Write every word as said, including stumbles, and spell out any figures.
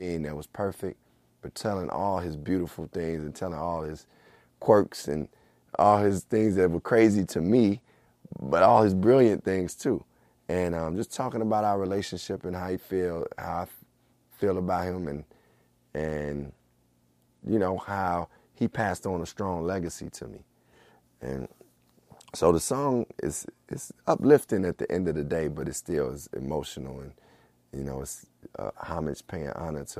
being that was perfect, but telling all his beautiful things and telling all his quirks and all his things that were crazy to me, but all his brilliant things too. And um, just talking about our relationship and how he feel, how I feel about him, and and you know how he passed on a strong legacy to me. And so the song is is uplifting at the end of the day, but it still is emotional, and you know it's uh, homage, paying honor to